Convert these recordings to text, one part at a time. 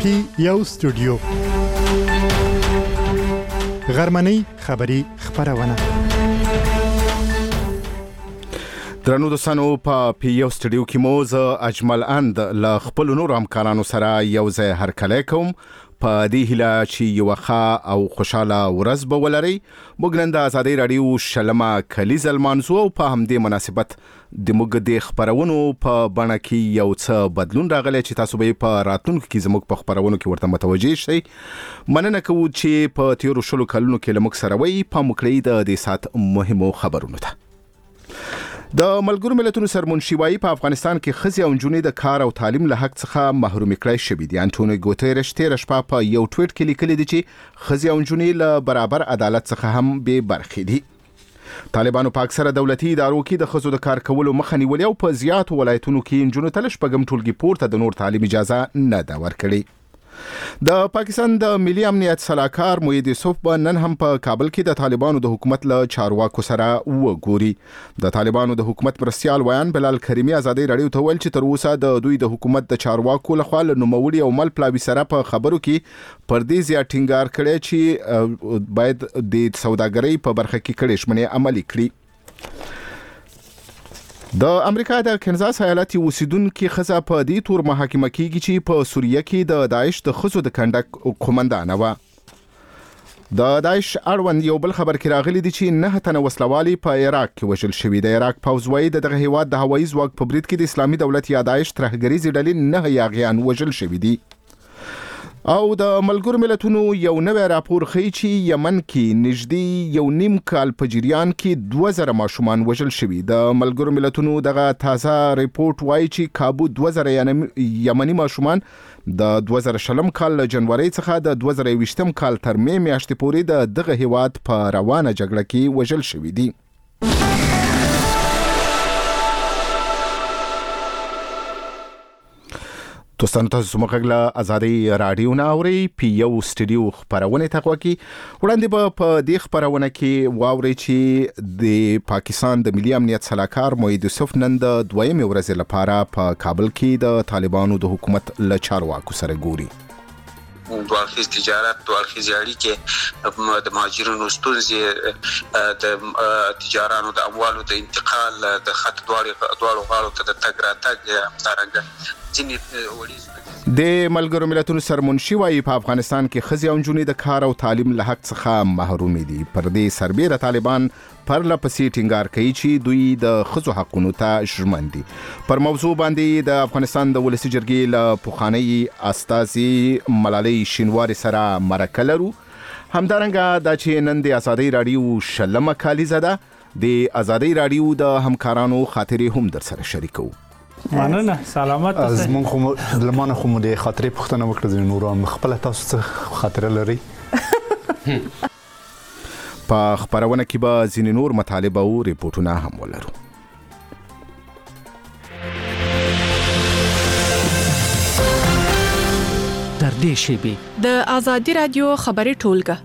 PIO سټوډیو غرمنۍ خبری خبرونه درنو دوستانو په PIO سټوډیو کې مو ز اجمل اند ل خپل نور همکارانو سره یو ځای هرکلی کوم په دې هیله چې یو ښه او خوشاله ورځ به ولرئ. موږ نن د ازادۍ راډیو شلمه کلیزه لمانځو او په همدې مناسبت د موږ د خبرونو په بڼه کې یو څه بدلون راغلی چې تاسو به په راتلونکو کې زموږ په خبرونو کې ورته متوجه شئ. مننه کوو چې په تیرو 20 کلونو کې لمک سره وي په مکړی د دې سات مهمو خبرونو ته. د ملګرو ملتونو سرمنشي وايي په افغانستان کې ښځې او نجونې د کار او تعلیم له حق څخه محروم کړای شوي دي. انټونیو ګوتریش تیر شپه په یو ټویټ کې لیکلي دي چې ښځې او نجونې له برابر عدالت څخه هم بې برخې دي. طالبانو په اکثره دولتي ادارو کې د ښځو د کار کولو مخه نیولې او په زیاتو ولایتونو کې نجونو ته شپږم ټولګي پورته د نور تعلیم اجازه نه ده ورکړې. د پاکستان د ملي امنیت صلاحکار موحد یوسف به نن هم په کابل کې د طالبانو د حکومت له چارواکو سره وګوري. د طالبانو د حکومت مرستیال ویان بلال کریمی ازادۍ راډیو ته ویل چې تر اوسه د دوی د حکومت د چارواکو لخوا له نوموړي او مل پلاوي سره په خبرو کې پر دې زیات ټینګار کړی چې باید د سوداګرۍ په برخه کې کړي شمنې عملي کړي. د امریکا د کنزاس ایالت اوسیدونکو خزه په دې تور محاکمه کیږي چې په سوریه کې د داعش د خزو د کندک قومندان و. د داعش اړوند یو بل خبر کې راغلي دي چې 9 تنه وسلوالي په عراق کې وژل شوي. د عراق پوځ وايي دغه هیواد د هوایي ځواک په برید کې د اسلامي دولت یا داعش ترهګریزي ډلې 9 یاغیان وژل شوي دي. او د ملګرو ملتونو یو نوی راپور ښیي چې یمن کې نږدې 1.5 کال په جریان کې 2000 ماشومان وژل شوي. د ملګرو ملتونو دغه تازه ریپورت وایي چې کابو 2000 یمني ماشومان د 2020 کال جنوري څخه د 2020 کال تر مې میاشتې پورې دغه هیواد په روانه جګړه کې وژل شوي دي. دوستانو تاسو موږ له ازادۍ راډیو نه اورئ. PIO سټوډیو خبرونه تقوا کی وړاندې به په دې خبرونه کې واورئ چې د پاکستان د ملي امنیت صلاحکار موحد یوسف نن د دویمې ورځې لپاره په کابل کې د طالبانو د حکومت له چارواکو سره ګوري. دوالخیز تجارت، دوالخیز اړیکې، د مهاجرینو ستونزې، د تجارانو د اموالو د انتقال، د خط دواړو غاړو ته د تګ راتګ همدارنګه د ملګرو ملتونو سرمنشي وايي په افغانستان کې ښځې او نجونې د کار او تعلیم له حق څخه محروم دي. پر دې سربېره طالبان پرله پسې ټینګار کوي چې دوی د ښځو حقونو ته ژمن دي. پر موضوع باندې د افغانستان د ولسي جرګې له پخوانۍ استازي ملالۍ شینواري سره مرکه لرو. همدارنګه دا چې نن د ازادۍ راډیو شلمه کالیزه ده د ازادۍ راډیو د همکارانو خاطرې هم در سره شریکو. مننه سلامت از من خو لمانه خو د خاطرې پوښتنه وکړه د نوران خپل تاسو څه خاطره لري. په خبرونه کې به ځینې نور مطالب او ریپورتونه هم ولرو. تر دې شیبې د ازادۍ رادیو خبري ټولګه.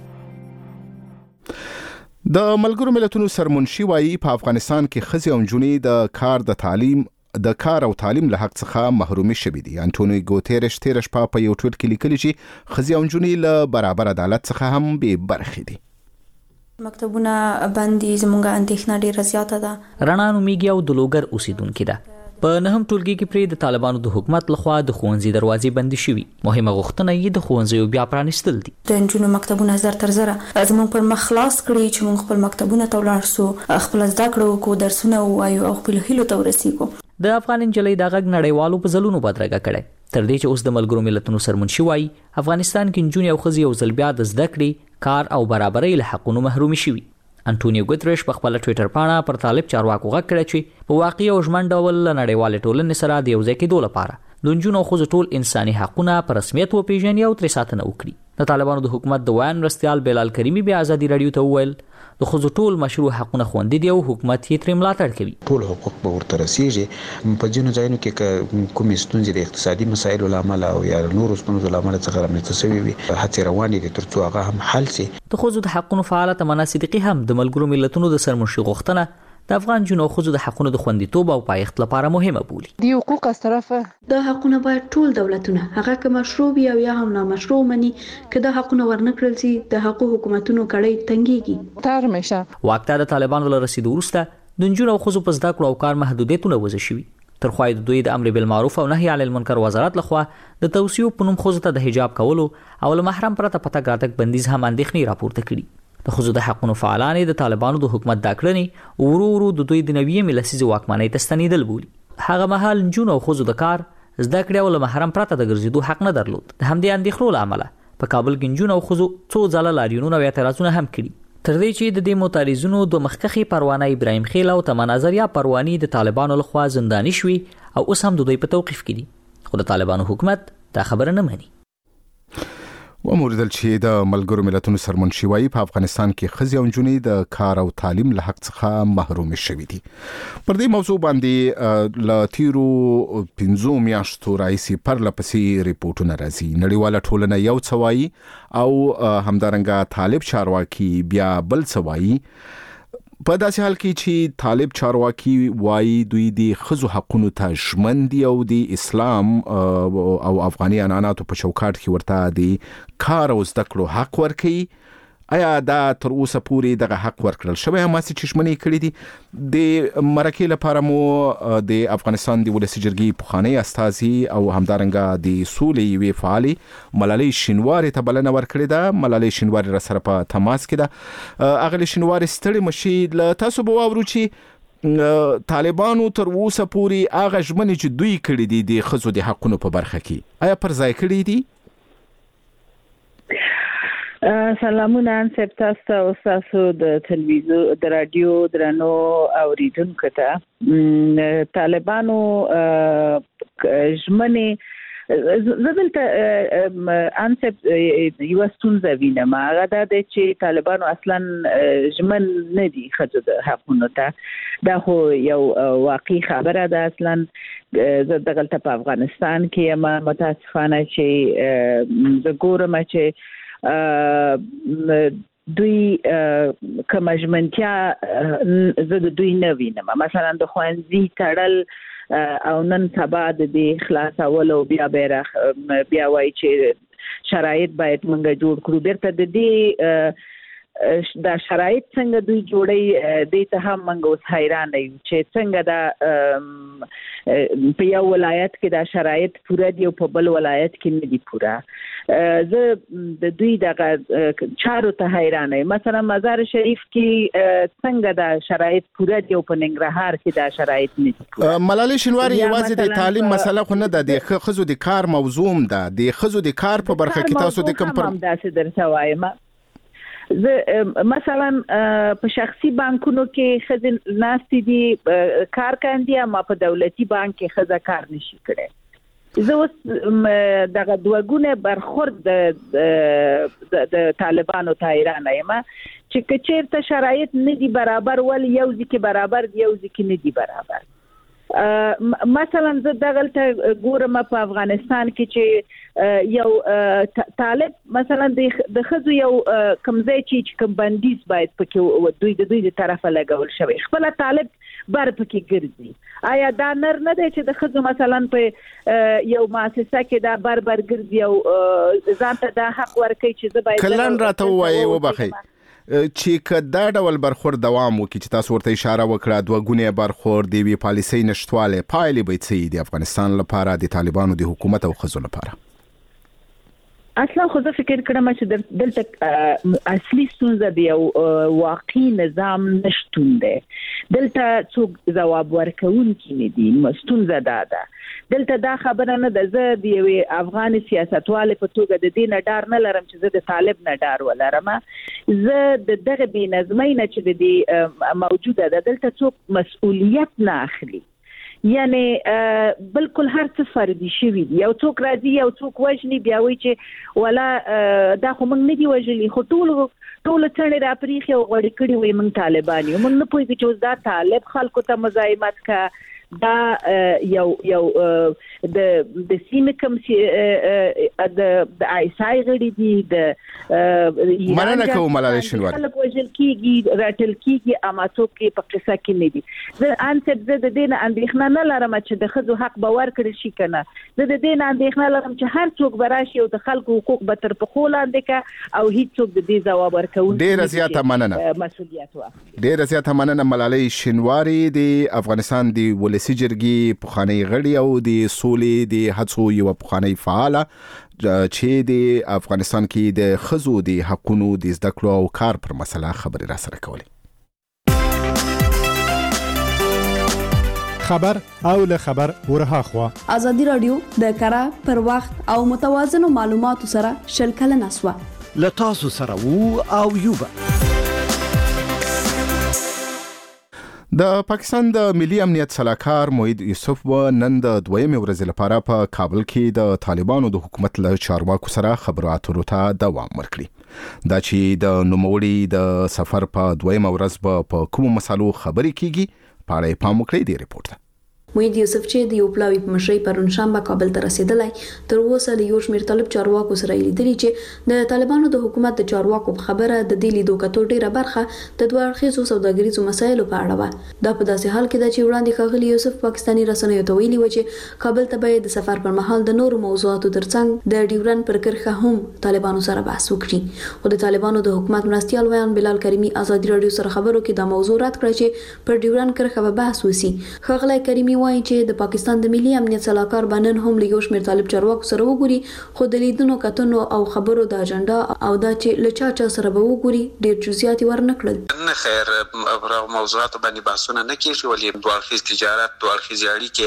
د ملګرو ملتونو سرمنشي وايي په افغانستان کې ښځې او نجونې د کار او تعلیم له حق څخه محروم شوي دي. انټونیو ګوتریش تیر شپه په یو ټویټ کې لیکلي چې ښځې او نجونې له برابر عدالت څخه هم بې برخې دي. مکتبونه باندې زموږه اندېښنه ډیره زیاته ده. رڼا نومیږي او د لوګر اوسیدونکو ده. په نهم ټولګي کې پرې د طالبانو د حکومت لخوا د ښوونځي دروازې بندې شوي. مهمه غوښتنه یې د ښوونځیو بیا پرانیستل دي. د نجونو مکتبونه زر تر زره زموږ پر مخ خلاص کړي چې موږ خپل مکتبونه ته ولاړ سو، خپل زده کړو وکړو، درسونه ووایو او خپل هیلو ته ورسیږو. د افغان نجلۍ د غږ نړیوالو په ځلونو بدرګه کړي. تر دې چې اوس د ملګرو ملتونو سرمنشي وايي افغانستان کې نجونې او ښځې یو ځل بیا د زده کړې، کار او برابرۍ له حقونو محروم شوي. انټونیو ګوتریش په خپل ټویټر باندې پر طالب چارواکو غږ کړی چې په واقعي او ژمن ډول نړیوال ټولنې سره د یو ځای کېدو لپاره د نجونو او ښځو ټول انساني حقونه په رسمیت وپیژني او ترې ساتنه وکړي. د طالبانو د حکومت د ویان مرستیال بلال کریمی بیا ازادي راډیو ته وویل د ښځو ټول مشروع حقونه خوندي دي او حکومت یې ترې ملاتړ کوي. ټول حقوق به ورته رسیږي. په ځینو ځایونو کې کومې ستونزې د اقتصادي مسایلو له امله او یا نورو ستونزو له امله څخه رامنځته شوې وي، هڅې روانې دي تر څو هغه هم حل شي. د ښځو د حقونو فعاله تمنا صدیقي هم د ملګرو ملتونو د سرمنشي غوښتنه د افغان جنو خزو د حقونو د خوندیتوب او پایښت لپاره مهمه بولي. د حقوق از طرفه د حقونه باید ټول دولتونه هغه که مشروع یا هم نامشروع مني که د حقونه ورنکړل شي د حقوق حکومتونو کړي تنګيږي. تر مشه واکته د طالبانو له رسیدو وروسته د جنو خزو په زده کړو او کار محدودیتونه وضع شوي. تر خو د دوی د امر بالمعروف او نهي عن المنکر وزارت لخوا د توصیو په نوم خزو ته د حجاب کولو او له محرم پرته پته ګاتک بندیز هم اندېښنې راپورته کړي. د خزو د حقونو فعالان د طالبانو د حکومت د کړنې ورو د دوی د نوې ملسیزي واکمنۍ ته ستنېدل بولي. هغه مهال جنو خزو د کار زده کړې او له محرم پرته د ګرځېدو حق نه درلود. د همدې اندېښنو له امله په کابل کې جنو خزو څو ځله لاریونونه او اعتراضونه هم کړي. تر دې چې د دې متعارضونو د مخکخي پروانه ابراهیم خیل او تمناظریا پروانی د طالبانو لخوا زنداني شوي او اوس هم د دوی په توقيف کې دي. خو د طالبانو حکومت دا خبره نه مني. وموردل چې د ملګرو ملتونو سرمنشي وايي په افغانستان کې ښځې او نجونې د کار او تعلیم له حق څخه محروم شوي دي. پر دې موضوع باندې ل تیرو 15 میاشتو راځي پر لپسې ریپورتونه راځي. نړیواله ټولنه یو څه وايي او همدارنګه طالب چارواکي بیا بل څه وايي. په داسې حال کې چې طالب چارواکي وايي دوی د ښځو حقونو ته ژمن دي او د اسلام او افغاني عنعناتو په چوکاټ کې ورته د کار او زده کړو حق ورکوي. آیا دا تر اوسه پورې دغه حق ورکړل شوی هم چې ژمنې کړې دي؟ د مرکې لپاره مو د افغانستان د ولسي جرګې پخوانی استازي او همدارنګه د سولې یوې فعالي ملالۍ شینواري ته بلنه ورکړې ده. ملالۍ شینواري را سره په تماس کې ده. اغلی شینواري ستړي مشي له تاسو به واورو چې طالبانو تر اوسه پورې هغه ژمنې چې دوی کړې دي د ښځو د حقونو په برخه کې آیا پر ځای کړې دي؟ سلامونه انسب تاسو او تاسو د تلویزیون د رادیو درنو اوریدونکو ته. طالبانو ژمنې زدلته انسب یو ستونزه وینم. هغه دا چې طالبانو اصلا ژمن نه دي ښځو د حقونو ته. دا خو یو واقعي خبره ده. اصلا زه دغلته په افغانستان کې یم متاسفانه چې زه ګورم چې دوی کوم ژمنتیا زه د دوی نه وینم. مثلا د ښوونځي تړل او نن سبا د خلاصول او بیا وایي چې شرایط باید موږ جوړ کړو. بیرته د دې دا شرایط څنګه دوی جوړي دې ته هم موږ اوس حیران یو چې څنګه دا په یو ولایت کې دا شرایط پوره دي او په بل ولایت کې نه دي پوره. زه د دوی دغه چارو ته حیران یم. مثلا مزار شریف کې څنګه دا شرایط پوره دي او په ننګرهار کې دا شرایط نه دي پوره. ملالۍ شینواري یوازې د تعلیم مسله خو نه ده، د ښځو د کار موضوع ده. د ښځو د کار په برخه کې تاسو د کوم پر داسې درته وایم. زه مثلا په شخصي بانکونو کې ښځې ناستې دي کار کوي، اما په دولتي بانک کې ښځه کار نشي کړی. زه اوس دغه دوه برخورد د طالبانو ته حیران یم چې که چېرته شرایط نه دي برابر ولې یو ځای کې برابر دي یو ځای کې نه دي برابر. مثلا زه دغلته ګورم په افغانستان کې چې یو طالب مثلا د ښځو یو کوم ځای چې کوم بندیز باید پکې دوی د طرفه لګول شوی، خپل طالب بر پکې ګرځي. آیا دا نر نه دی چې د ښځو مثلا په یو مؤسسه کې دا بر ګرځي او ځان ته دا حق ورکړي چې زه باید کلن راته وایي وبخي چې کدا ډول برخورد دوام وکړي چې تاسو ورته اشاره وکړه دوه ګونې برخورد دی پالیسي نشټواله پایلې به څه دي افغانستان لپاره د طالبانو د حکومت او ښځو لپاره؟ اصلا خو زه فکر کړم چې دلته اصلي ستونزه دی او واقعي نظام نشټون دی. دلته څوک ځواب ورکوونکي نه دي. ستونزه ده دلته دا خبره نه ده. زه د یوې افغان سیاستوال په توګه د دې نه ډار نه لرم چې زه د طالب نه ډار ولرم. زه د دغه بې نظمۍ نه چې د دې موجوده ده دلته څوک مسؤلیت نه اخلي. یعنی بالکل هر څه فردي شوی دی. یو څوک راځي یو څوک وژني بیا وایي چې ولا دا خو موږ نه دی وژلي، خو ټول څڼې راپریښي او غوړې کړي وي موږ طالبان یو. موږ نه پوهېږو چې اوس دا طالب خلکو ته مزاحمت کا دا یو د سیمه کوم چې د آیسای غړي دي د مننه کوم ملالۍ شینواری خلک وژل کیږي راتل کیږي اماتو کې په قصه کې نه دي زه انسب زه د دین اندېښنه نه لرم چې د خزو حق باور کړی شي کنه زه د دین اندېښنه لرم چې هر څوک براشي او د خلکو حقوق به تر په خولاندې کا او هیڅ څوک د دې ځواب ورکول ډیر زیاته مننه مسؤلیت واخلي ډیر زیاته مننه ملالۍ شینواری د افغانستان د ولسی جرګې پخوانی غړي او د سولې د هڅو یو پخوانی فعال چې د افغانستان کې د خزو د حقونو د زده کړو او کار پر مسله خبري را سره کولې خبر او له خبر ورها خوا ازادي رادیو د کارا پر وخت او متوازن معلوماتو سره شلکل نسوه لتاسو سره وو او یوبا د پاکستان د ملي امنیت صلاحکار موحد یوسف و نن د دویمې ورځې لپاره په کابل کې د طالبانو د حکومت له چارواکو سره خبرو اترو ته دوام ورکړي دا چې د نوموړي د سفر په دویمه ورځ په کومو مسالو خبرې کیږي په اړه پام وکړئ د ریپورت موحد یوسف چې د یو پلاوی په مشرۍ پرون شنبه کابل ته رسیدلی تر اوسه له یو شمېر طالب چارواکو سره لیدلي چې د طالبانو د حکومت د چارواکو په خبره د دې لیدو کتو ډیره برخه د دوه اړخیزو سوداګریزو مسایلو په اړه و دا په داسې حال کې ده چې وړاندې ښاغلي یوسف پاکستاني رسنیو ته ویلي و چې کابل ته باید د سفر پر مهال د نورو موضوعاتو ترڅنګ د ډیورن پر کرښه هم طالبانو سره بحث وکړي خو د طالبانو د حکومت مرستیال ویان بلال کریمی ازادي رادیو سره خبرو کې دا موضوع رد کړ چې پر ډیورن کرښه به بحث وسی ښاغلی کریمی وایي چې د پاکستان د ملي امنیت صلاحکار باندې هم له یو شمېر طالب چارواکو سره وګوري خو د لیدونو کتنو او خبرو د اجنډا او دا چې لچا سره به وګوري ډېر جزئیات ورنکړل نه خیر موضوعات باندې بحثونه نه کیږي ولې دوه اړخیز تجارت دوه اړخیز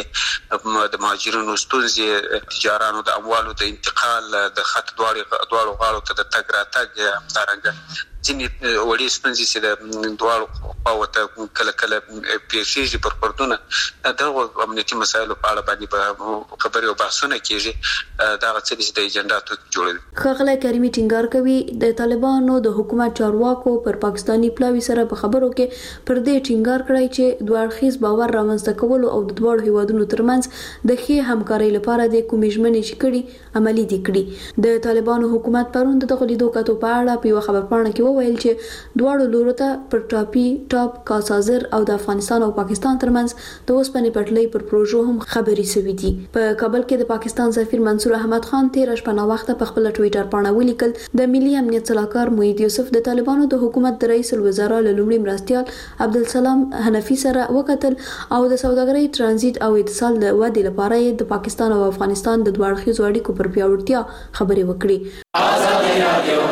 اړیکې د مهاجرینو ستونزې تجارانو د اموالو د انتقال د خط دواړو غاړو ته د تګ راتګ همدارنګه ځینې وړې ستونزې چې د دواړو خواوو ته کله کله پیښیږي پر پردونه دغه امنیتي مسایلو په اړه باندې خبرې او بحثونه کیږي دغه څه چې د ایجنډا جوړوي ښاغلی کریمي ټینګار کوي د طالبانو د حکومت چارواکو پر پاکستاني پلاوي سره په خبرو کې پر دې ټینګار کړی چې دوه اړخیز باور رامنځته کول او د دواړو هیوادونو ترمنځ د ښې همکارۍ لپاره د کومې ژمنې چې کړي عملي دي کړي د طالبانو حکومت پرون د دغه لیدو کتو په اړه په یو خبرپاڼه کې وویل چې دواړو لورو ته پر ټاپ کاسازر او د افغانستان او پاکستان ترمنځ د اوسپنې پټلۍ پر پروژو هم خبرې شوې دي په کابل کې د پاکستان سفیر منصور احمد خان 13 شپه وخت په خپل ټوئیټر باندې ولیکل د ملي امنیت صلاحکار موحد یوسف د طالبانو د حکومت د رئیس الوزرا له لومړي مرستیال عبدالسلام حنفي سره وکتل او د سوداګرۍ ترانزیت او اتصال د ودې لپاره د پاکستان او افغانستان د دوه اړخیزو اړیکو پر پیاوړتیا خبرې وکړي ازادي رادیو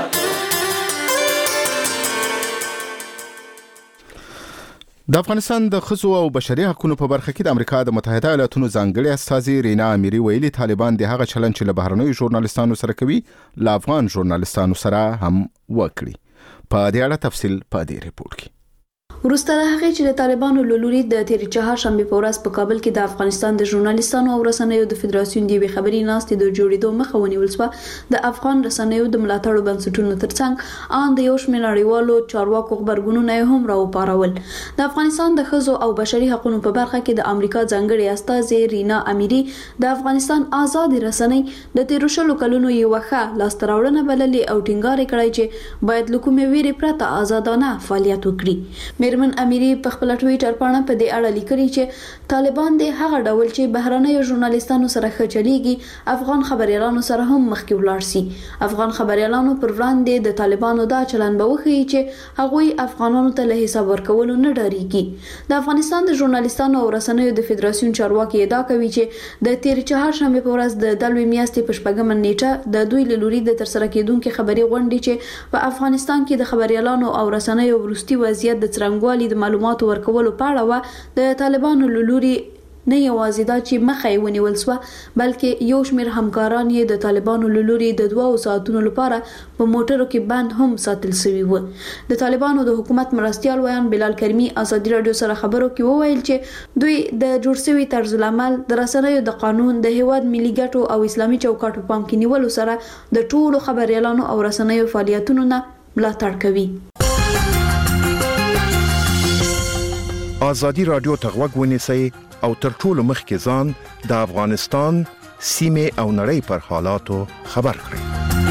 د افغانستان د خزو او بشري حقوقو په برخه کې د امریکا د متحده ایالاتونو ځانګړي استازي رینا اميري ویلي طالبان د هغه چلن چې له بهرنیو ژورنالستانو سره کوي له افغان ژورنالستانو سره هم وکړي په دې اړه تفصیل په دې ریپورت کې وروسته له هغې چې د طالبانو له لوري د تېرې چهارشنبې په ورځ په کابل کې د افغانستان د ژورنالستانو او رسنیو د فدراسیون د یوې خبري ناستې د جوړېدو مخه ونیول شوه د افغان رسنیو د ملاتړو بنسټونو ترڅنګ ان د یو شمېر نړیوالو چارواکو خبرګونونه هم راوپارول د افغانستان د ښځو او بشري حقوقو په برخه کې د امریکا ځانګړي استازي رینا اميري د افغانستان آزاد رسنۍ د 13 کلونو یو ښه لاسته راوړنه بللې او ټینګار کړی چې باید له کومې ویرې پرته آزادانه فعالیت وکړي میرمن اميري په خپل ټوئیټر باندې په دې اړه لیکلي چې طالبان د هغه ډول چې بهرنیو ژورنالستانو سره خچلېږي افغان خبريالانو سره هم مخکې ولاړ شي افغان خبريالانو پر وړاندې د طالبانو دا چلن به وښيي چې هغوی افغانانو ته له حساب ورکولو نه ډاریږي د افغانستان د ژورنالستانو او رسنیو د فدراسیون چارواکي ادعا کوي چې د تیر چهارشنبه په ورځ د دلوي میاشتې په شپږمه نیټه د دوی له لوري د ترسره کېدونکو خبري غونډې چې په افغانستان کې د خبريالانو او رسنیو وروستي وضعیت د څرنګوالي د معلوماتو ورکولو په اړه و د طالبانو له لوري نه یوازې دا چې مخه یې ونیول شوه بلکې یو شمېر همکاران یې د طالبانو له لوري د 2 ساعتونو لپاره په موټرو کې بند هم ساتل شوي وو د طالبانو د حکومت مرستیال ویان بلال کریمی ازادي رادیو سره خبرو کې وویل چې دوی د جوړ شوي طرز العمل د رسنیو د قانون د هیواد ملي ګټو او اسلامي چوکاټو پام کې نیولو سره د ټولو خبريالانو او رسنیو فعالیتونو نه ملاتړ کوي ازادي رادیو ته غوږ ونیسئ او تر ټولو مخکې ځان د افغانستان سیمه او نړۍ پر حالاتو خبر کړئ.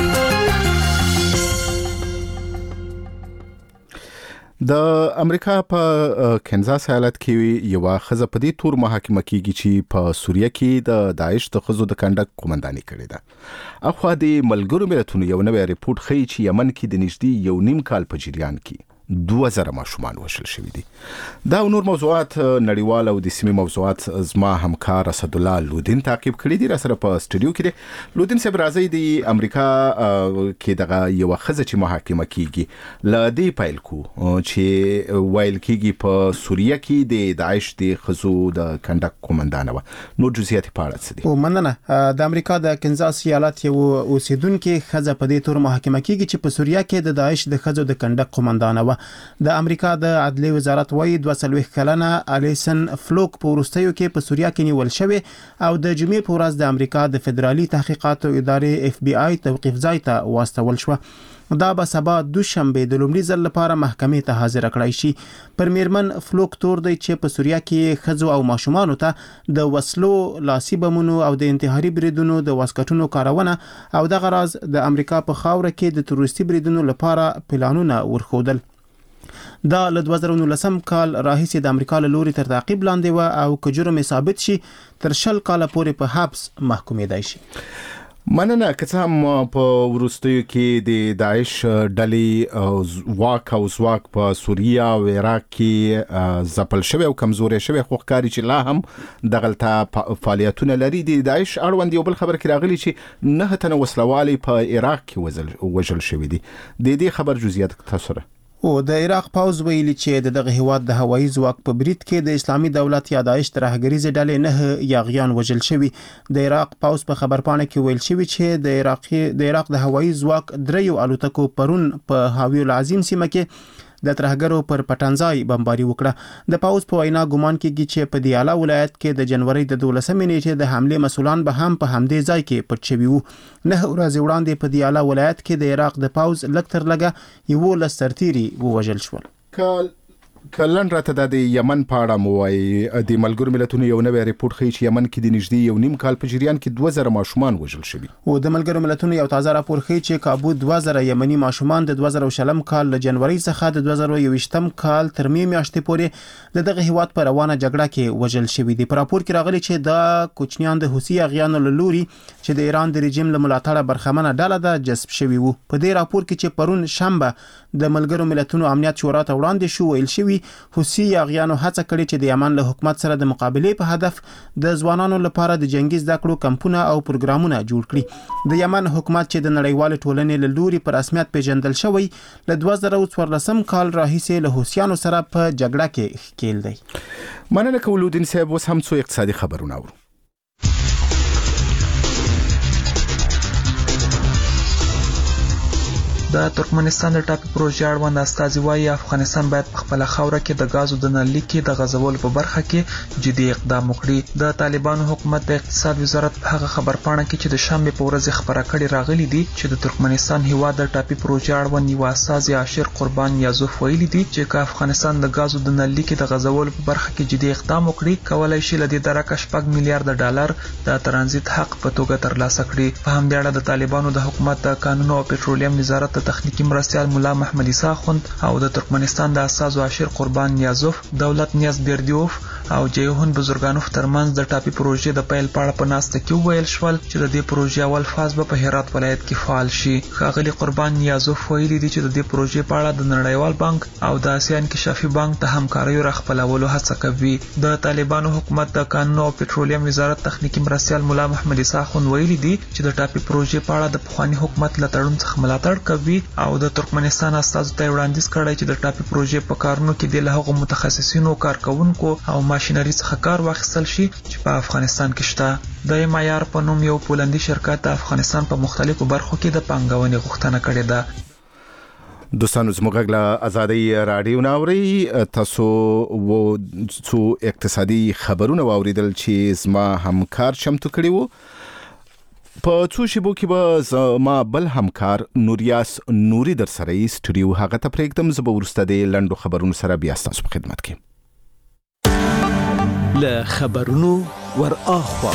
د امریکا په کنزاس ایالت کې یو خزه په دې تور محاکمه کیږي چې په سوریه کې د داعش د خزو د کنډک قومنداني کړې ده. اخوا د ملګرو ملتونو یو نوی ریپورت ښیي چې یمن کې د نږدې 1.5 کال په جریان کې 2000 ماشومان وشل شوي دي. دا نور موضوعات نړیوال او د سیمې موضوعات زما همکار اسد الله لودین تعقیب کړي دي. را سره په سټوډیو کې دي. لودین صاحب راځي د امریکا کې دغه یو خزه چې محاکمه کیږي ل دې پایل کو چې وایل کیږي په سوریه کې د داعش د خزو د کنډک قومندان و. نو جزئیات په اړه څه دي؟ ومننه. د امریکا د کنزاس ایالت یو اوسیدونکو خزه په دې تور محاکمه کیږي چې په سوریه کې د داعش د خزو د کنډک قومندان و. د امریکا د عدلي وزارت وايي 22 کلنه الیسن فلوک په ورستیو کې په سوریه کې نیول شوی او د جمعې په ورځ د امریکا د فدرالي تحقیقاتو ادارې FBI توقیف ځای ته واستول شو. دا به سبا دوشنبه د لومړي ځل لپاره محکمې ته حاضر کړای شي. پر میرمن فلوک تور دی چې په سوریه کې خزو او ماشومان ته د وسلو، لاسي بمونو او د انتحاري بریدونو د واسکټونو کارونه او د غراز د امریکا په خاوره کې د تروریستي بریدونو لپاره پلانونه ورخودل. دا ل 2019 کال راهیسې د امریکا له لوري تر تعقیب لاندې و او که جرم ثابت شي تر 20 کال پورې په حبس محکومېدای شي. مننه. که هم په ورستیو کې د داعش ډلې واک او ځواک په سوریه او عراق کې ځپل شوی او کمزوري شوی خو ښکاري چې لا هم دغلته فعالیتونه لري. د داعش اړوند یو بل خبر کې راغلی چې 9 تنه وسلوالي په عراق کې وژل شوی دي. د دې خبر جزئیات تاسو او د عراق پاوز ویلي چې دغه هیواد د هوایي ځواک په برید کې د اسلامي دولت یا داعش ترهګریزه ډلې 9 یاغیان وژل شوی. د عراق پاوز په خبرپاڼه کې ویل شوی چې د عراق د هوایي ځواک 3 الوتکو پرون په هاوی العظیم سیمه کې د ترهګرو پر پټنځای بمباري وکړه. د پاوز په وینا ګومان کېږي چې په دیالا ولایت کې د جنوري د 12 نیټې د حمله مسولان به هم په همدې ځای کې پټ شوي وو. 9 ورځې وړاندې په دیالا ولایت کې د عراق د پاوز لکتر لګه یو لسترتيري ووژل شول. کلن راته د یمن په اړه موای د ملګرو ملتونو یو نوی ریپورت ښیي چې یمن کې د نږدې 1.5 کال په جریان کې 2000 ماشومان وژل شوي. او د ملګرو ملتونو یو تازه راپور ښیي چې کابو 2000 یمني ماشومان د 2020 کال له جنوري څخه د 2021 کال تر میاشتې پورې دغه هیواد په روانه جګړه کې وژل شوي دي. په راپور کې راغلي چې دا کوچنیان د حوثي اغیانو له لوري چې د ایران د رژیم له ملاتړه برخمنه ډله ده جذب شوي وو. په دې راپور کې چې پرون شنبه د ملګرو ملتونو امنیت شورا ته وړاندې شو ویل شوی حوثي اغیانو هڅه کړې چې د یمن له حکومت سره د مقابلې په هدف د ځوانانو لپاره د جنگي زده کړو کمپونه او پروګرامونه جوړ کړي. د یمن حکومت چې د نړیوال ټولنې له لوري په رسمیت پیژندل شوی له 2014 کال راهیسې له حوثیانو سره په جګړه کې ښکیل دی. مننه کولودین صاحب. اوس هم څو اقتصادي خبرونه اورو. د ترکمنستان د ټاپي پروژې اړوند استازي وايي افغانستان باید په خپل خاوره کې د غازو د نل کې د غزولو په برخه کې جدي اقدام وکړي. د طالبانو حکومت د اقتصاد وزارت په هغه خبرپاڼه کې چې د شنبه په ورځ خبره کړې راغلي دي چې د ترکمنستان هیواد د ټاپي پروژې اړوند یو استازي عاشر قربان یازوف ویلي دي چې افغانستان د غازو د نل کې د غزولو په برخه کې جدي اقدام وکړي کولای شي لدې درکه $6 میلیارډ ډالر د ترانزیت حق په توګه ترلاسه کړي. په همدې اړه د طالبانو د حکومت د قانون او پټرولیم وزارت تخنیکی مرستیال مولا محمد عیسی خوند او د ترکمنستان د استازو عاشر قربان نیازوف، دولت نیاز بیردیوف او جیهون بزرګانوف ترمنځ د ټاپي پروژې د پیل پاړه په ناسته کې ویل شول چې د دې پروژې اول فاز به په هرات ولایت کې فعال شي. ښاغلي قربان نیازوف ویلي دي چې د دې پروژې په اړه د نړیوال بانک او د آسیا انکشافي بانک د همکارۍ راخپلولو هڅه کوي. د طالبانو حکومت د قانون او پټرولیم وزارت تخنیکی مرستیال مولا محمد عیسی خوند ویلي دي چې د ټاپي پروژې په اړه د پخوانی حکومت له تړون څخه ملاتړ کوي او د ترکمنستان استازو ته وړاندیز کړی چې د ټاپي پروژې په کارونو کې د هغو متخصصینو، کارکونکو او ماشینري څخه کار واخیستل شي چې په افغانستان کې شته. د معیار په نوم یو پولندي شرکت د افغانستان په مختلفو برخو کې د پانګونې غوښتنه کړې ده. دوستانو زموږ له ازادي رادیو ناوري تاسو وو څو اقتصادي خبرونه واوریدل چې زما همکار چمتو کړي وو. په څو شیبو کې به ما بل همکار نوریاس نوري در سره سټوډیو هغه ته پرېږدم. زه به وروسته د لنډو خبرونو سره بیا ستاسو په خدمت کې. له خبرونو ور اخوا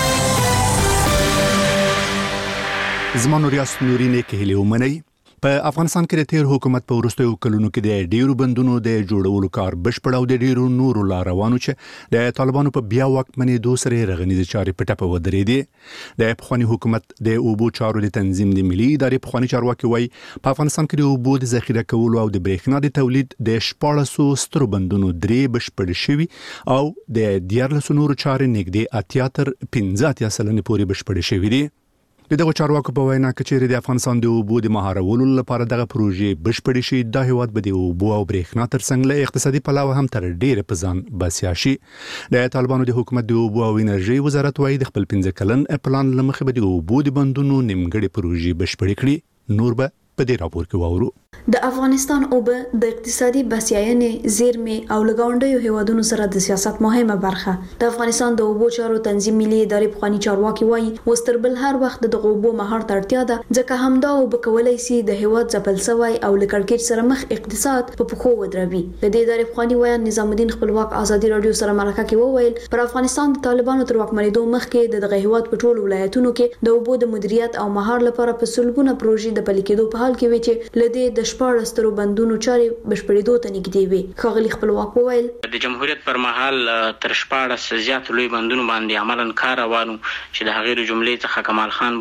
زمانو ریاست نوري نه کهلی ومني په افغانستان کې د تیر حکومت په وروستیو کلونو کې د ډیرو بندونو د جوړولو کار بشپړ او د ډیرو نورو لارونو چې د طالبانو په بیا واکمنۍ دوسرې رغنیزه چارې په ټپه ودرېدې د افغاني حکومت د اوبو چارو د تنظیم د ملي ادارې په چارواکي وایي په افغانستان کې د اوبو د ذخیره کولو او د برېښنا د تولید د 1400 سترو بندونو درې بشپړ شوي او د 14 نورو چارې نږدې 8 تر 15 سلنې پورې بشپړ شوي دي. دغه چارواکو په وینا کې چې د افغانستان د اوبو د مهارولو لپاره دغه پروژې بشپړ شي د هیواد به د اوبو او برېښنا ترڅنګ له اقتصادي پلوه هم تر ډیره په ځان بسیا شي. د طالبانو د حکومت د اوبو او انرژي وزارت وايي د خپل 15 کلن پلان لمخې به د اوبو د بندونو نیمګړې پروژې بشپړ کړي. نور به په دې راپور کې واورو. د افغانستان اوبه د اقتصادي بسیاینې زیرمې او لګاونډیو هیوادونو سره د سیاست مهمه برخه. د افغانستان د اوبو چارو تنظیم ملي ادارې پخوانی چارواکي وایي وستربل هر وخت د اوبو مهار ته اړتیا ده ځکه همدا اوبه کولای شي د هیواد ځپل سوی او لکړکېچ سره مخ اقتصاد په پخو ودروي. د دې ادارې پخوانی وایي نظام الدین خپلواک ازادي رادیو سره مرکه کې وویل پر افغانستان د طالبانو تر واکمنېدو مخکې دغه هیواد په ټولو ولایتونو کې د اوبو د مدیریت او مهار لپاره په سلګونه پروژې د پلي کېدو په حال کې وي چې لدې د 14 سترو بندونو چاري بشپړېدو ته نږدې وي. ښاغلي خپلواک وویل د جمهوریت پر مهال تر 14 زیات لوی بندونو باندې عملاً کار روانو چې د هغې جملې څخه کمال خان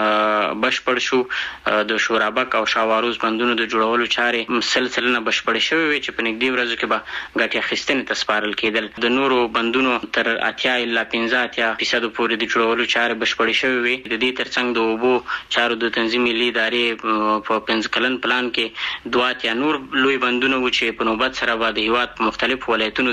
بند بشپړ شو. د شورابک او شاواروز بندونو د جوړولو چاري سلسله بشپړ شوې وي چې په نږدې ورځو کې به ګټه اخیستنې ته سپارل کېدل. د نورو بندونو تر 80 الا 15% پورې د جوړولو چاري بشپړ شوې وي. د دې ترڅنګ د اوبو چارو د تنظیم ملي ادارې په 15 کلن پلان کې دوات یا نور لوی بندونه و چې په نوبت سره به د هیواد په مختلفو ولایتونو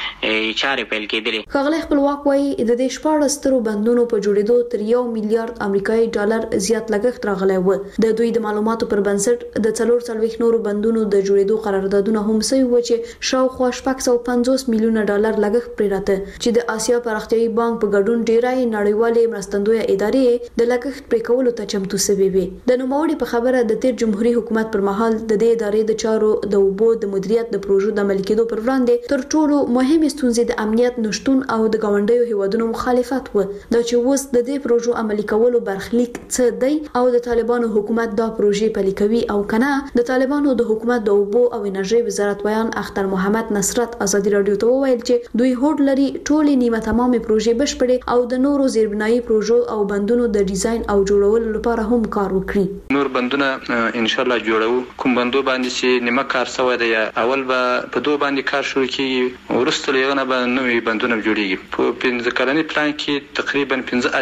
کې چارې پیل کېدلې. ښاغلي خپلواک وایي د دې 14 سترو بندونو په جوړېدو تر 1 میلیارډ امریکایي ډالر زیات لګښت راغلی و. د دوی د معلوماتو پر بنسټ د 440 نورو بندونو د جوړېدو قراردادونه هم سوي و چې شاوخوا 650 میلیونه ډالر لګښت پرې راته چې د آسیا پراختیایي بانک په ګډون ډیرای نړیوالې مرستندویه ادارې د لګښت پرې کولو ته چمتو سوي وي. د نوموړي په خبره د تیر جمهوریت حکومت پر مهال د دې ادارې د چارو د اوبو د مدیریت د پروژو د عملي کېدو پر وړاندې تر ټولو مهمه ستونزې د امنیت نشټون او د ګاونډیو هیوادونو مخالفت و. دا چې اوس د دې پروژو عملي کولو برخلیک څه دی او د طالبانو حکومت دا پروژې پلي کوي او کنه. د طالبانو د حکومت د اوبو او انرژي وزارت ویان اختر محمد نصرت ازادي رادیو ته وویل چې دوی هوډ لري ټولې نیمه تمامه پروژې بشپړې او د نورو زیربنایي پروژو او بندونو د ډیزاین او جوړولو لپاره هم کار وکړي. نور بندونه ان شاء الله جوړو. کوم بندو باندې چې نیمه کار سوی دی اول به په دوه باندې کار شروع کیږي ورسته لغنه به نوې بندونه جوړیږي. په 15 کلنی پلان کې تقریبا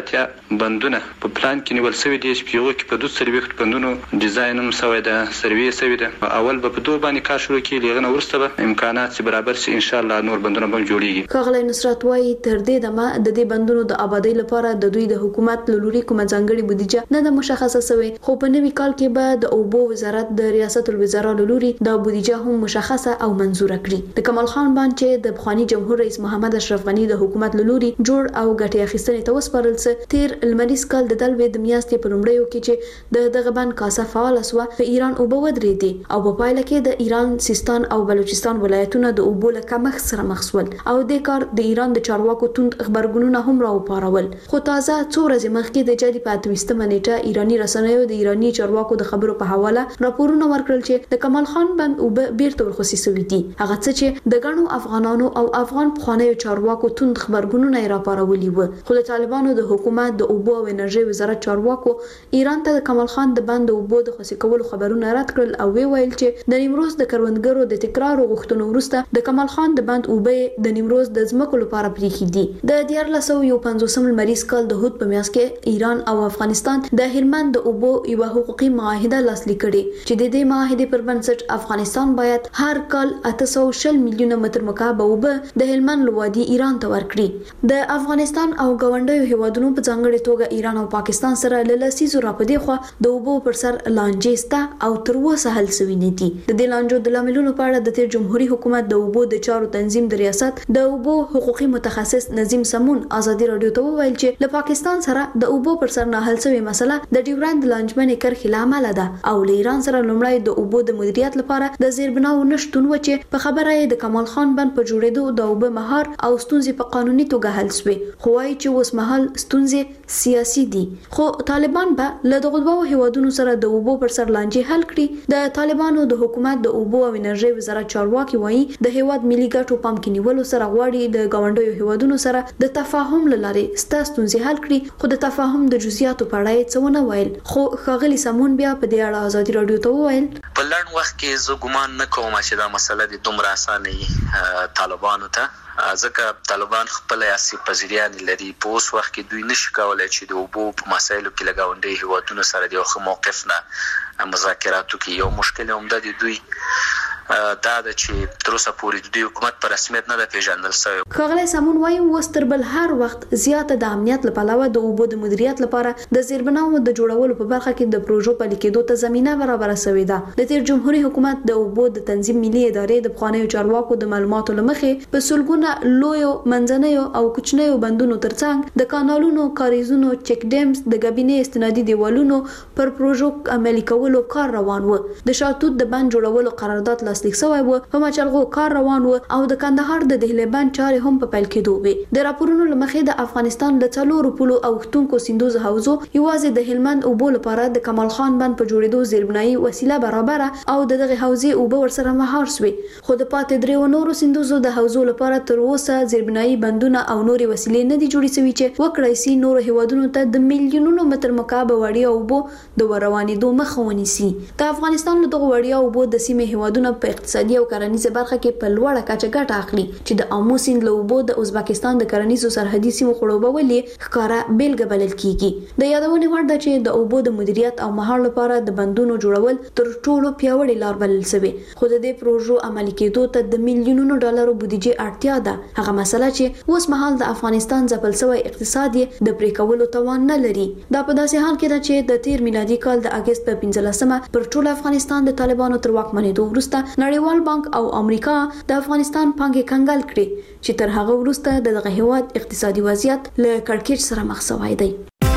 15 بندونه په پلان کې نیول شوی دي چې یو کې په 200 بندونو ډیزاین هم سوی دی سروي سوی دی. اول به په دوه باندې کار شروع کیږي لغنه ورسته به امکانات برابر شي ان شاء الله نور بندونه به جوړیږي. ښاغلی نصرت وايي تر دې دمه د دې بندونو د آبادی لپاره د دوی د حکومت لوري کومه ځانګړي بودیجه نه د مشخصه شوی خو په نوي کال کې به د اوبو وزارت د ریاست الوزرا لوري د بودیجه هم مشخصه او منزور کړي. د کمال خان بانک چې د بخوانی جمهور رئیس محمد اشرف غنی د حکومت لوري جوړ او ګټه اخیستنې ته وسپارل څه تیر المریز کال د دلوي د میاشتې په لومړیو کې چې دغه بانک کاسه فعال اسوه په ایران اوبه ودرېدي او په پایله کې د ایران سیستان او بلوچستان ولایتونه د اوبو له کمښت سره مخ شول او د کار د ایران د چارواکو توند خبرګونونه هم راوپارول. خو تازه څو ورځې مخکې د جدي په 28 نیټه ایرانی رسنیو د ایرانی چارواکو د خبرو په حواله راپورونه ورکړل چې د کمال خان بند اوبه بیرته ورخصي شوې دي. هغه څه چې د غنو افغانانو او افغان پخوانیو چارواکو توند خبرګونونه راپارولي و. خو د طالبانو د حکومت د اوبو او انرژي وزارت چارواکو ایران ته د کمال خان د بند اوبو د خصي کولو خبرونه رد کړل او ویل چې د نیمروز د کروندګرو د تکرار غوښتنو وروسته د کمال خان د بند اوبه د نیمروز د ځمکو لپاره پریښې دي. د 1950 مریض کال د هوت په میاشت کې ایران او افغانستان د هلمند د اوبو یو حقوقي معاهده لاسلیک کړي چې د دې معاهده پر بنسټ افغانستان باید هر کال 840 میلیونه متر مکعب اوبه د هلمند لوادي ایران ته ورکړي. د افغانستان او ګاونډیو هیوادونو په ځانګړي توګه ایران او پاکستان سره له لسیزو راپدې خو د اوبو پر سر لانجې سته او تر اوسه حل شوی نه دي. د دې لانجو د لاملونو په اړه د تیر جمهوریت حکومت د اوبو د چارو تنظیم د ریاست د اوبو حقوقي متخصص نظیم سمون ازادي رادیو ته وویل چې له پاکستان سره د اوبو پر سر نه حل شوی مسله د ډیورند لانجمنې کرښې لامل ده او له ایران سره لومړی لومړی د اوبو د مدیریت لپاره د زیربناو نشټون و چې په خبره یې د کمال خان بند په جوړېدو د اوبو مهار او ستونزې په قانوني توګه حل شوې، خو وايي چې اوس مهال ستونزې سیاسي دي. خو طالبان به له دغه دوه هیوادونو سره د اوبو پر سر لانجې حل کړي. د طالبانو د حکومت د اوبو او انرژي وزارت چارواکي وايي د هیواد ملي ګټو پام کې نیولو سره غواړي د ګاونډیو هیوادونو سره د تفاهم لارې ستونزې حل کړي، خو د تفاهم د جزئیاتو په اړه یې څه ونه ویل. خو ښاغلي سمون بیا په دې اړه ازادي رادیو ته وویل په لړ وخت کې زه ګمان نه کوم چې دا مسله د دومره اسانه طالبانو ته، ځکه طالبان خپل سیاسي پذیریان لري. په اوس وخت کې دوی نشي کولای چې د اوبو په مسایلو کې له ګاونډي هیوادونو سره د یو ښه موقف نه مذاکراتو کې یو مشکل عمده دی دوی دا د چې تر اوسه پورې د حکومت په رسمیت نه د پیژندل شوی. ښاغلی سمون وايي وستر بل هر وخت زیاته د امنیت لپاره د اوبو د مدیریت لپاره د زیربناو د جوړولو په برخه کې د پروژو په لیکېدو ته زمينه برابر شوې ده. د تیر جمهوریت حکومت د اوبو د تنظیم ملي ادارې د پخوانیو چارواکو د معلوماتو لمخې په سلګونه لویو منځنیو او کوچنیو بندونو ترڅنګ د کانالونو، کاریزونو، چک ډیمز، د غبینې استنادي دیوالونو پر پروژو عملي کولو کار روان و. د شاتوت د بند جوړولو قرارداد لاسلیک شوی و، په مچلغو کار روان و او د کندهار د دهلې بند چارې هم په پیل کېدو وې. د راپورونو لمخې د افغانستان د 4 پولو او ختونکو سیندوز حوزو یوازې د هلمند اوبو لپاره د کمال خان بند په جوړېدو زیربنایي وسیله برابر او دغه حوزې اوبه ورسره مهار شوې، خو د پاتې درې نورو سیندوزو د حوزو لپاره تر اوسه زیربنایي بندونه او نورې وسیلې نه دي جوړې شوې چې وکړای شي نور هیوادونو ته د میلیونونو متر مکعب وړیا اوبو د روانېدو مخه ونیسي. د افغانستان له دغه وړیا اوبو د سیمې هیوادونو په اقتصادي او کرنیزه برخه کې په لوړه کچه ګټه اخلي چې د آمو سیند له اوبو د ازبکستان د کرنیزو سرحدي سیمو خړوبولې ښکارا بیلګه بلل کیږي. د یادونې وړ ده چې د اوبو د مدیریت او مهار لپاره د بندونو جوړول تر ټولو پیاوړی لار بلل شوی، خو د دې پروژو عملي کېدو ته د میلیونونو ډالرو بودیجه اړتیا ده. هغه مسله چې اوس مهال د افغانستان ځپل شوی اقتصاد یې د پرې کولو توان نه لري. دا په داسې حال کې ده چې د تیر میلادي کال د اگست په 15مه پر ټول افغانستان د طالبانو تر واکمنېدو وروسته نړیوال بانک او امریکا د افغانستان پانګې کنګل کړې چې تر هغه وروسته دغه هیواد اقتصادي وضعیت له کړکېچ سره مخ شوی دی.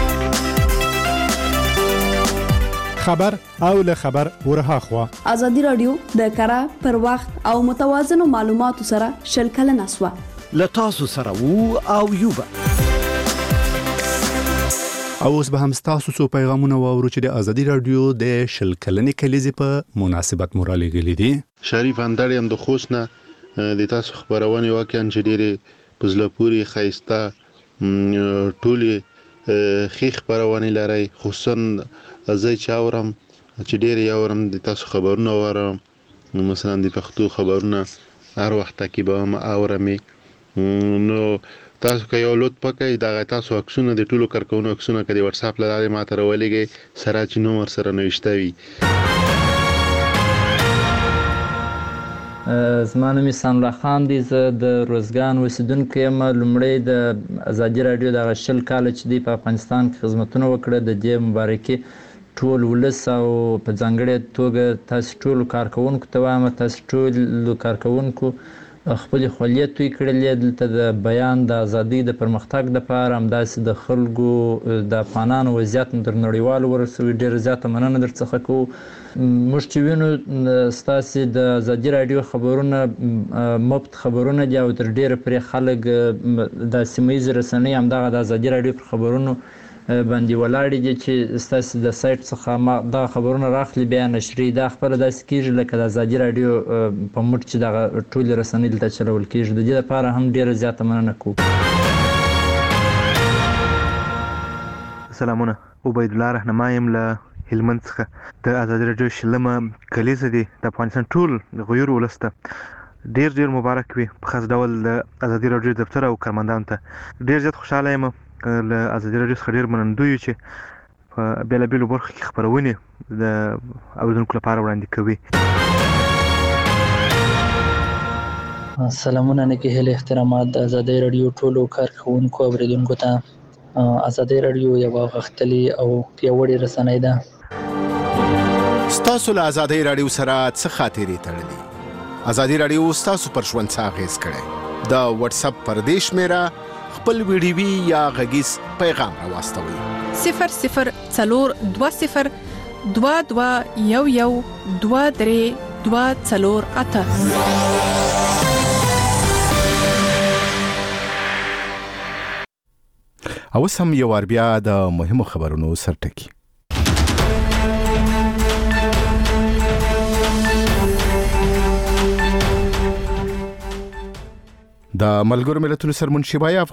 خبر او له خبر ورها خوا ازادي رادیو د کره پر وخت او متوازن معلوماتو سره شلکل نسوه لتاسو سره وو او یوبا او اوس به هم تاسو څو پیغامونه واورو چې د ازادي رادیو د شلکلنې کلیزې په مناسبت مورالي غلي دي. شریف اندړم د خوشنه د تاسو خبرونه واقعا چې ډېری پزلپوري خایسته ټولي خې خبرونه لري، خصوصا زه چاورم چې ډېری یاورم د تاسو خبرونه وارم، مثلا د پښتو خبرونه هر وخت کې به ما اورم. نو تاسو که یو لطف وکړئ دا تاسو عکسونه د ټولو کارکونو عکسونه کړي واتس اپ لاره ماته راولېږئ سره چې نو ور سره نوښته وي. زما نوم سام الله خان دی، زه د روزګان اوسیدونکی یم. لومړی د ازادي رادیو د شل کال چې دی په افغانستان کې خدمتونه وکړه د دې مبارکي ټول ولس او په ځانګړې توګه تاسو ټول کارکونکو ته وایم، تاسو ټول کارکونکو خپل خپليت توی کړلې دلته د بیان د ازادي د پرمختګ د لپاره همداسې د خلکو د افغانانو وضعیت در نړیوال ورسوي. ډېر زیاته مننه درڅخه کوو. موږ چې وینو ستاسو د ازادي رادیو خبرونه مفت خبرونه دي او تر ډېره پرې خلک د سیمایي رسنۍ همدغه د ازادي رادیو پر خبرونو باندې ولاړ دي چې ستاسو د سایت څخه دا خبرونه راخلي بیا نشري دا خپل داسې کیږي لکه د ازادي رادیو په مټ چې دا ټول رسنۍ دلته چلول کیږي. د دې لپاره هم ډیره زیاته مننه کوم. سلامونه، عبید الله رهنمایم له هلمند څخه. د ازادي رادیو شلمه کلیزه دی د افغانستان ټول غیر ولسته ډیر مبارک وي. په خاص ډول د ازادي رادیو دفتر او کارمندانو ته ډیر زیات خوشاله یم. له ازادي رادیو څخه ډیر منندوی چې په بیلابیلو برخو کې خبرونه د اوریدونکو لپاره وړاندې کوي. سلامونه نیکه هله احترامات د ازادي رادیو ټولو کارکونکو اوریدونکو ته. ازادي رادیو یو غختلی او پیوړی رسنۍ ده. ستاسو له ازادي رادیو سره څه خاطرې تړلې؟ ازادي رادیو ستاسو پر ژوند څه اغېز کړی؟ د واتس اپ پردیش میرا خپل ویډیوي یا غږیز پیغام راوستوي. 0020 22112324. او سم یو ور بیا د مهمو خبرونو سرټکی. د ملګرو ملتونو سرمنشي